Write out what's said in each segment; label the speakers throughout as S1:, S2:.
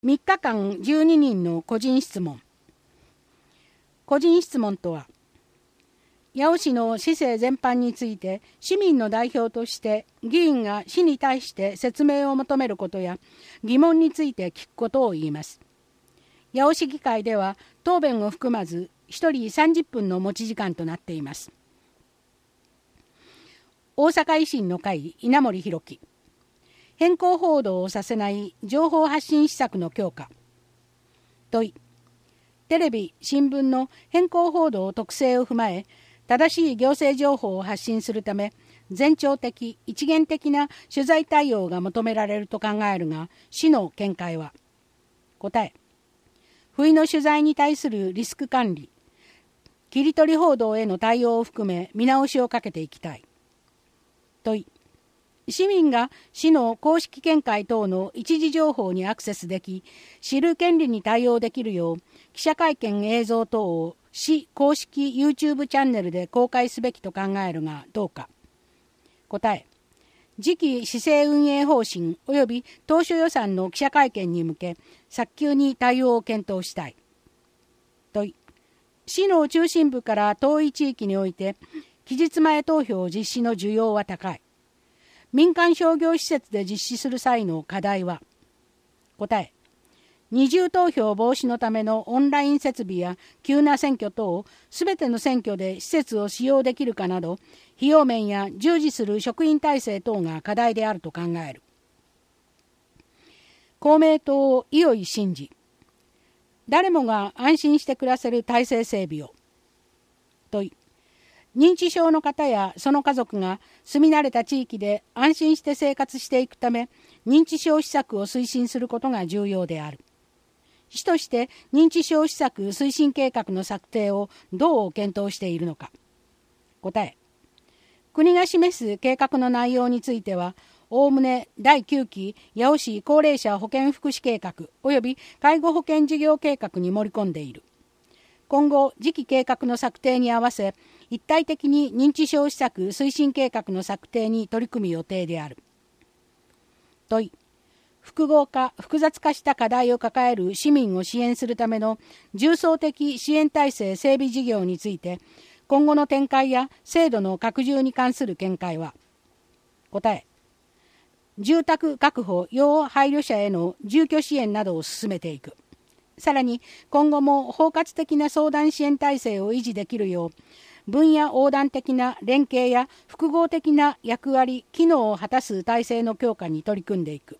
S1: 3日間12人の個人質問。個人質問とは、八尾市の市政全般について市民の代表として議員が市に対して説明を求めることや疑問について聞くことを言います。八尾市議会では答弁を含まず1人30分の持ち時間となっています。大阪維新の会稲盛弘樹。偏向報道をさせない情報発信施策の強化。問い。テレビ・新聞の偏向報道特性を踏まえ、正しい行政情報を発信するため、全庁的・一元的な取材対応が求められると考えるが、市の見解は。答え。不意の取材に対するリスク管理、切り取り報道への対応を含め見直しをかけていきたい。問い。市民が市の公式見解等の一時情報にアクセスでき、知る権利に対応できるよう、記者会見映像等を市公式 YouTube チャンネルで公開すべきと考えるがどうか。答え。次期市政運営方針及び当初予算の記者会見に向け、早急に対応を検討したい。問い。市の中心部から遠い地域において、期日前投票実施の需要は高い。民間商業施設で実施する際の課題は。答え。二重投票防止のためのオンライン設備や急な選挙等、すべての選挙で施設を使用できるかなど、費用面や従事する職員体制等が課題であると考える。公明党伊井真二。誰もが安心して暮らせる体制整備を。問い。認知症の方やその家族が住み慣れた地域で安心して生活していくため、認知症施策を推進することが重要である。市として認知症施策推進計画の策定をどう検討しているのか。答え。国が示す計画の内容については、おおむね第9期八尾市高齢者保健福祉計画及び介護保険事業計画に盛り込んでいる。今後、次期計画の策定に合わせ、一体的に認知症施策推進計画の策定に取り組む予定である。問い。複合化・複雑化した課題を抱える市民を支援するための重層的支援体制整備事業について、今後の展開や制度の拡充に関する見解は。答え。住宅確保要配慮者への住居支援などを進めていく。さらに今後も包括的な相談支援体制を維持できるよう、分野横断的な連携や複合的な役割・機能を果たす体制の強化に取り組んでいく。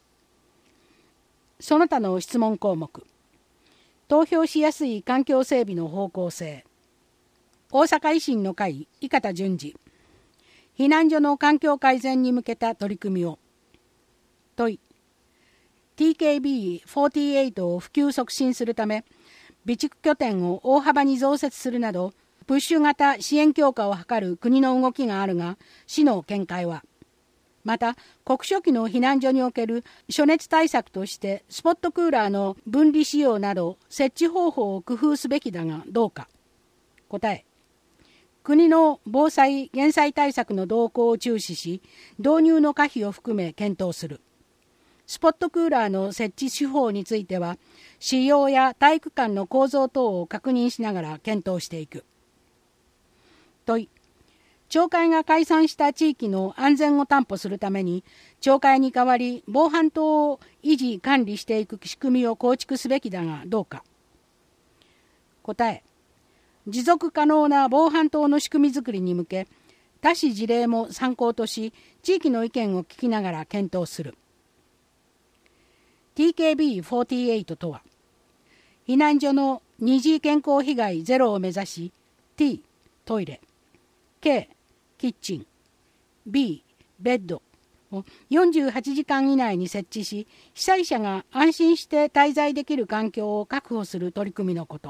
S1: その他の質問項目。投票しやすい環境整備の方向性。大阪維新の会伊方淳二。避難所の環境改善に向けた取り組みを。問い。TKB48 を普及促進するため、備蓄拠点を大幅に増設するなど、プッシュ型支援強化を図る国の動きがあるが、市の見解は。また、国書機の避難所における暑熱対策として、スポットクーラーの分離使用など、設置方法を工夫すべきだがどうか。答え。国の防災・減災対策の動向を注視し、導入の可否を含め検討する。スポットクーラーの設置手法については、使用や体育館の構造等を確認しながら検討していく。問い。町会が解散した地域の安全を担保するために、町会に代わり防犯灯を維持管理していく仕組みを構築すべきだがどうか。答え。持続可能な防犯灯の仕組み作りに向け、他市事例も参考とし、地域の意見を聞きながら検討する。TKB48 とは、避難所の二次健康被害ゼロを目指し、T、トイレ、K、キッチン、B、ベッドを48時間以内に設置し、被災者が安心して滞在できる環境を確保する取り組みのこと。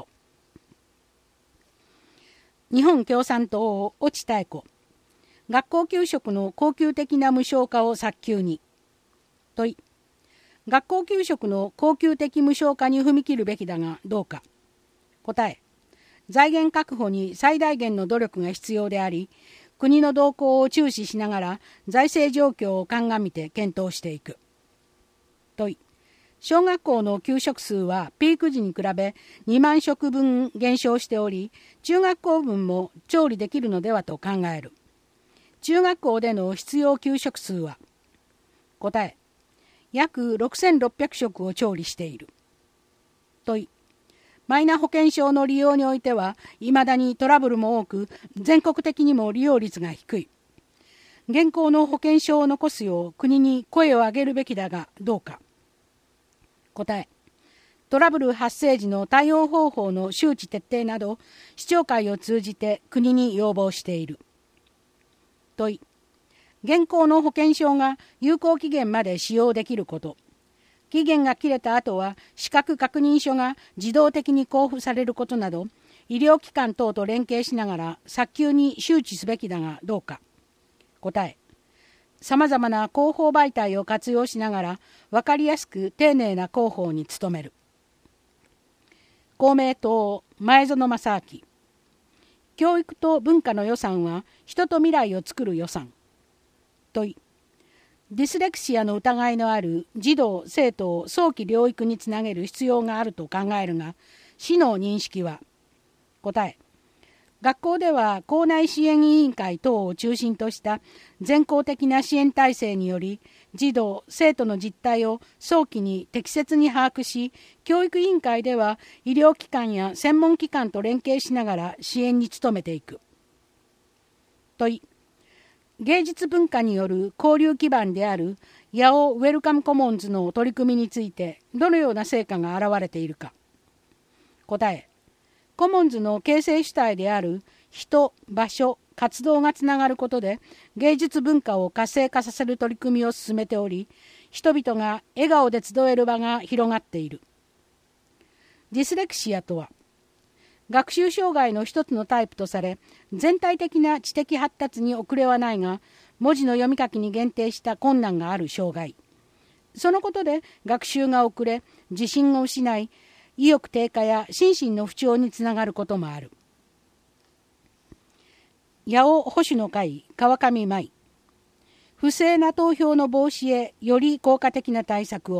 S1: 日本共産党越智妙子。学校給食の恒久的な無償化を早急に。問い。学校給食の恒久的無償化に踏み切るべきだがどうか。答え。財源確保に最大限の努力が必要であり、国の動向を注視しながら財政状況を鑑みて検討していく。問い。 小学校の給食数はピーク時に比べ2万食分減少しており、中学校分も調理できるのではと考える。中学校での必要給食数は、答え、約6600食を調理している。問い、マイナ保険証の利用においては、いまだにトラブルも多く、全国的にも利用率が低い。現行の保険証を残すよう国に声を上げるべきだがどうか。答え、トラブル発生時の対応方法の周知徹底など、市長会を通じて国に要望している。問い、現行の保険証が有効期限まで使用できること。期限が切れた後は資格確認書が自動的に交付されることなど、医療機関等と連携しながら早急に周知すべきだがどうか。答え、さまざまな広報媒体を活用しながら分かりやすく丁寧な広報に努める。公明党前園正明。教育と文化の予算は人と未来を作る予算。問い、ディスレクシアの疑いのある児童生徒を早期療育につなげる必要があると考えるが、市の認識は。答え、学校では校内支援委員会等を中心とした全校的な支援体制により、児童生徒の実態を早期に適切に把握し、教育委員会では医療機関や専門機関と連携しながら支援に努めていく。問い、芸術文化による交流基盤である八尾ウェルカムコモンズの取り組みについてどのような成果が現れているか。答え、コモンズの形成主体である人、場所、活動がつながることで芸術文化を活性化させる取り組みを進めており、人々が笑顔で集える場が広がっている。ディスレクシアとは、学習障害の一つのタイプとされ、全体的な知的発達に遅れはないが、文字の読み書きに限定した困難がある障害。そのことで学習が遅れ、自信を失い、意欲低下や心身の不調につながることもある。八尾保守の会川上舞。不正な投票の防止へより効果的な対策を。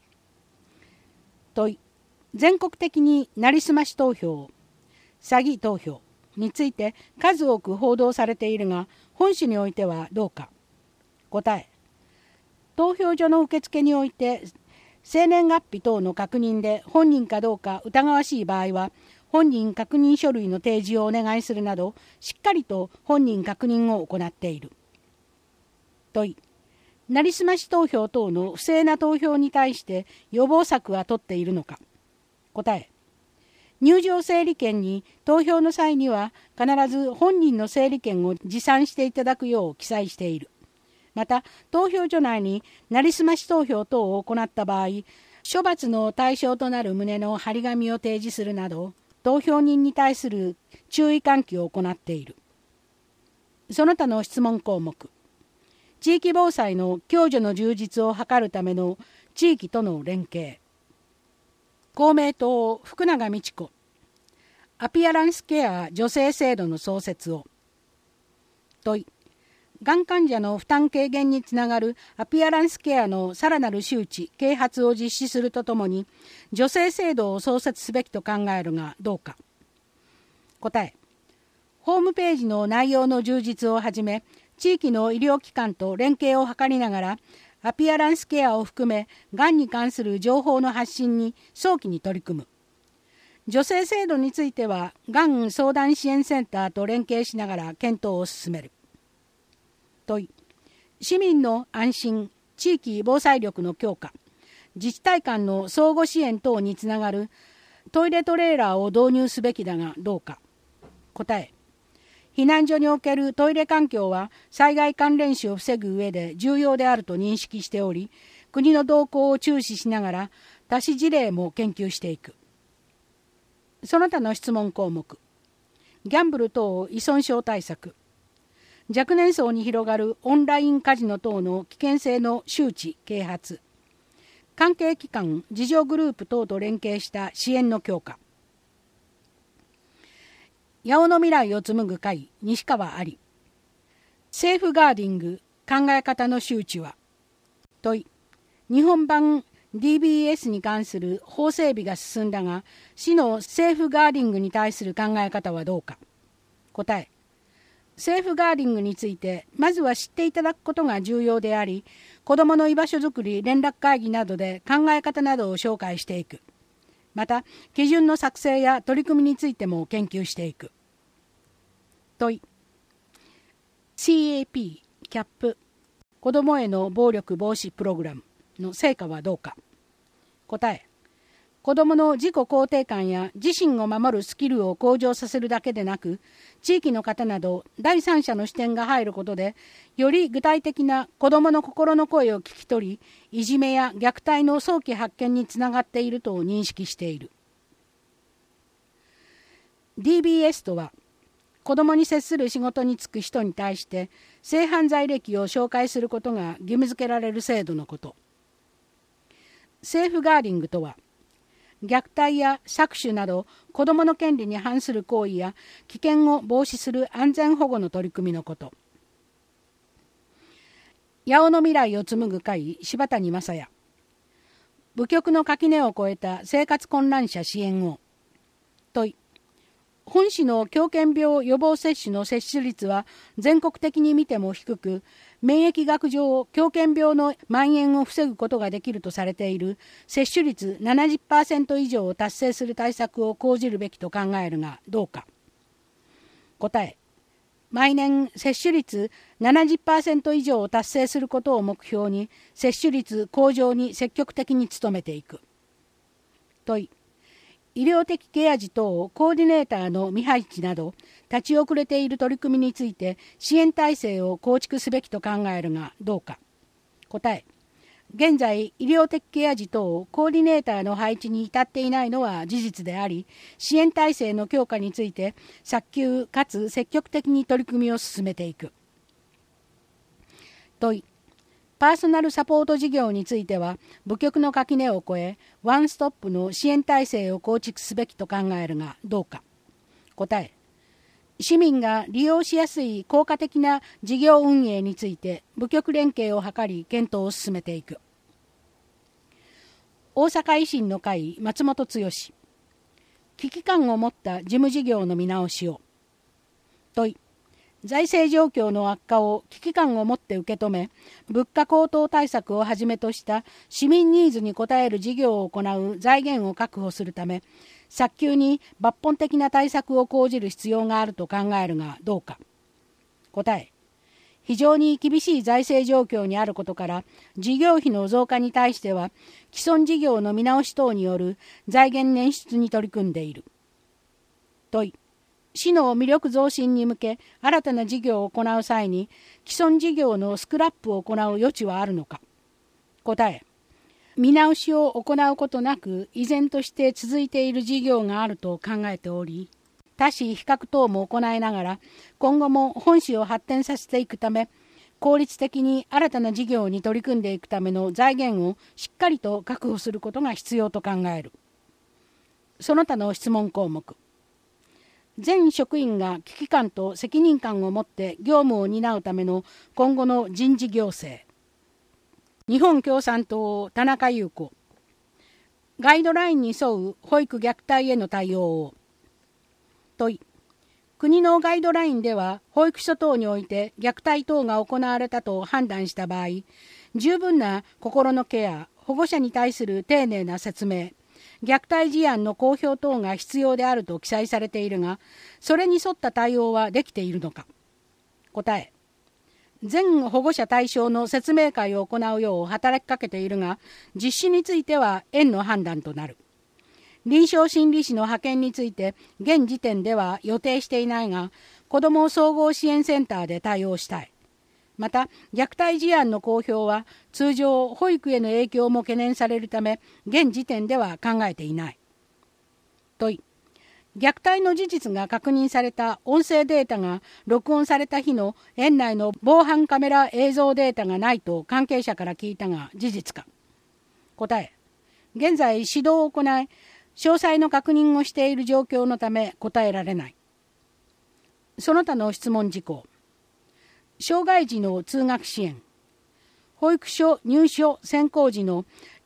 S1: 問い、全国的になりすまし投票、詐欺投票について数多く報道されているが、本市においてはどうか。答え、投票所の受付において生年月日等の確認で本人かどうか疑わしい場合は、本人確認書類の提示をお願いするなど、しっかりと本人確認を行っている。問い、なりすまし投票等の不正な投票に対して予防策は取っているのか。答え、入場整理券に投票の際には必ず本人の整理券を持参していただくよう記載している。また、投票所内になりすまし投票等を行った場合、処罰の対象となる旨の張り紙を提示するなど、投票人に対する注意喚起を行っている。その他の質問項目。地域防災の共助の充実を図るための地域との連携。公明党福永美智子。アピアランスケア助成制度の創設を。問い、がん患者の負担軽減につながるアピアランスケアのさらなる周知・啓発を実施するとともに、助成制度を創設すべきと考えるがどうか。答え、ホームページの内容の充実をはじめ、地域の医療機関と連携を図りながら、アピアランスケアを含め、がんに関する情報の発信に早期に取り組む。助成制度については、がん相談支援センターと連携しながら検討を進める。問い、市民の安心、地域防災力の強化、自治体間の相互支援等につながるトイレトレーラーを導入すべきだがどうか。答え、避難所におけるトイレ環境は災害関連死を防ぐ上で重要であると認識しており、国の動向を注視しながら他市事例も研究していく。その他の質問項目。ギャンブル等依存症対策。若年層に広がるオンラインカジノ等の危険性の周知・啓発。関係機関・自助グループ等と連携した支援の強化。八尾の未来を紡ぐ会西川有。セーフガーディング考え方の周知は。問い、日本版 DBS に関する法整備が進んだが、市のセーフガーディングに対する考え方はどうか。答え。セーフガーディングについて、まずは知っていただくことが重要であり、子どもの居場所づくり連絡会議などで考え方などを紹介していく。また、基準の作成や取り組みについても研究していく。問い。CAP、CAP、子どもへの暴力防止プログラムの成果はどうか。答え。子どもの自己肯定感や自身を守るスキルを向上させるだけでなく、地域の方など第三者の視点が入ることで、より具体的な子どもの心の声を聞き取り、いじめや虐待の早期発見につながっていると認識している。DBS とは、子どもに接する仕事に就く人に対して性犯罪歴を紹介することが義務付けられる制度のこと。セーフガーディングとは、虐待や搾取など子どもの権利に反する行為や危険を防止する安全保護の取り組みのこと。八尾の未来を紡ぐ会柴谷正也。部局の垣根を越えた生活困難者支援を。問い。本市の狂犬病予防接種の接種率は全国的に見ても低く、免疫学上狂犬病の蔓延を防ぐことができるとされている接種率 70% 以上を達成する対策を講じるべきと考えるがどうか。答え。毎年接種率 70% 以上を達成することを目標に接種率向上に積極的に努めていく。問い。医療的ケア児等コーディネーターの未配置など立ち遅れている取り組みについて支援体制を構築すべきと考えるがどうか。答え。現在医療的ケア児等コーディネーターの配置に至っていないのは事実であり、支援体制の強化について早急かつ積極的に取り組みを進めていく。問い。パーソナルサポート事業については部局の垣根を越えワンストップの支援体制を構築すべきと考えるがどうか。答え。市民が利用しやすい効果的な事業運営について部局連携を図り検討を進めていく。大阪維新の会松本剛。危機感を持った事務事業の見直しを。問い。財政状況の悪化を危機感を持って受け止め、物価高騰対策をはじめとした市民ニーズに応える事業を行う財源を確保するため、早急に抜本的な対策を講じる必要があると考えるがどうか。答え。非常に厳しい財政状況にあることから、事業費の増加に対しては、既存事業の見直し等による財源捻出に取り組んでいる。問い。市の魅力増進に向け新たな事業を行う際に既存事業のスクラップを行う余地はあるのか。答え。見直しを行うことなく依然として続いている事業があると考えており、他市比較等も行いながら今後も本市を発展させていくため、効率的に新たな事業に取り組んでいくための財源をしっかりと確保することが必要と考える。その他の質問項目。全職員が危機感と責任感を持って業務を担うための今後の人事行政。日本共産党田中優子。ガイドラインに沿う保育虐待への対応を。問い。国のガイドラインでは保育所等において虐待等が行われたと判断した場合、十分な心のケア、保護者に対する丁寧な説明、虐待事案の公表等が必要であると記載されているが、それに沿った対応はできているのか。答え。全保護者対象の説明会を行うよう働きかけているが、実施については園の判断となる。臨床心理士の派遣について現時点では予定していないが、子ども総合支援センターで対応したい。また虐待事案の公表は通常保育への影響も懸念されるため現時点では考えていない。問い。虐待の事実が確認された音声データが録音された日の園内の防犯カメラ映像データがないと関係者から聞いたが事実か。答え。現在指導を行い詳細の確認をしている状況のため答えられない。その他の質問事項。障害児の通学支援。保育所入所選考時の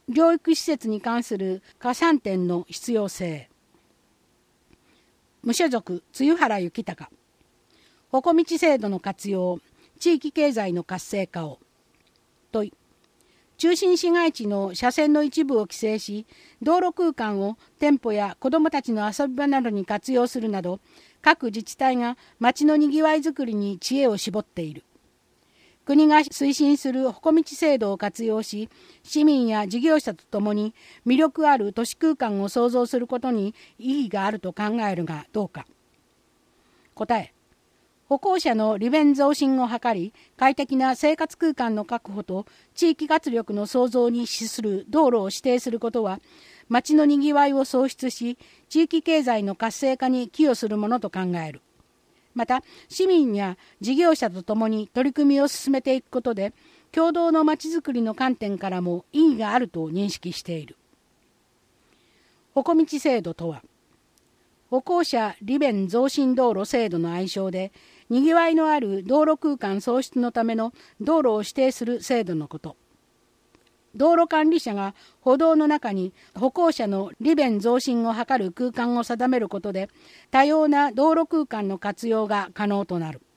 S1: 療育施設に関する加算点の必要性。無所属露原幸隆。ほこみち制度の活用、地域経済の活性化を。問い。中心市街地の車線の一部を規制し、道路空間を店舗や子どもたちの遊び場などに活用するなど、各自治体が街のにぎわいづくりに知恵を絞っている。国が推進するほこみち制度を活用し、市民や事業者とともに魅力ある都市空間を創造することに意義があると考えるがどうか。答え。歩行者の利便増進を図り、快適な生活空間の確保と地域活力の創造に資する道路を指定することは、街のにぎわいを創出し、地域経済の活性化に寄与するものと考える。また、市民や事業者とともに取り組みを進めていくことで、共同のまちづくりの観点からも意義があると認識している。ほこみち制度とは、歩行者利便増進道路制度の愛称で、にぎわいのある道路空間創出のための道路を指定する制度のこと。道路管理者が歩道の中に歩行者の利便増進を図る空間を定めることで、多様な道路空間の活用が可能となる。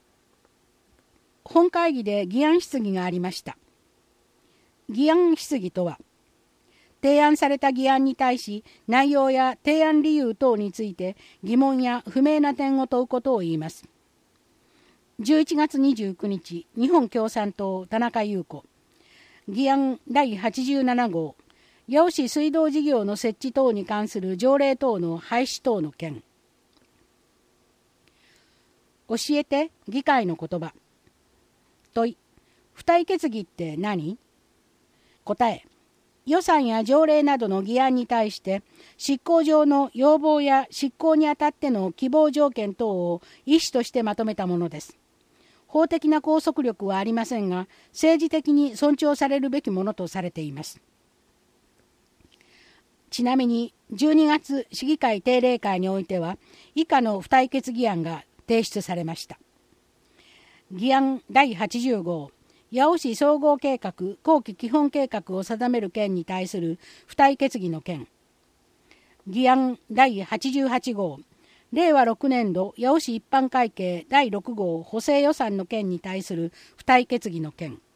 S1: 本会議で議案質疑がありました。議案質疑とは、提案された議案に対し内容や提案理由等について疑問や不明な点を問うことを言います。11月29日、日本共産党田中優子。議案第87号、八尾市水道事業の設置等に関する条例等の廃止等の件。教えて議会の言葉。問い。付帯決議って何？答え。予算や条例などの議案に対して執行上の要望や執行にあたっての希望条件等を意思としてまとめたものです。法的な拘束力はありませんが、政治的に尊重されるべきものとされています。ちなみに12月市議会定例会においては以下の付帯決議案が提出されました。議案第80号、八尾市総合計画後期基本計画を定める件に対する付帯決議の件。議案第88号、令和6年度八尾市一般会計第6号補正予算の件に対する付帯決議の件。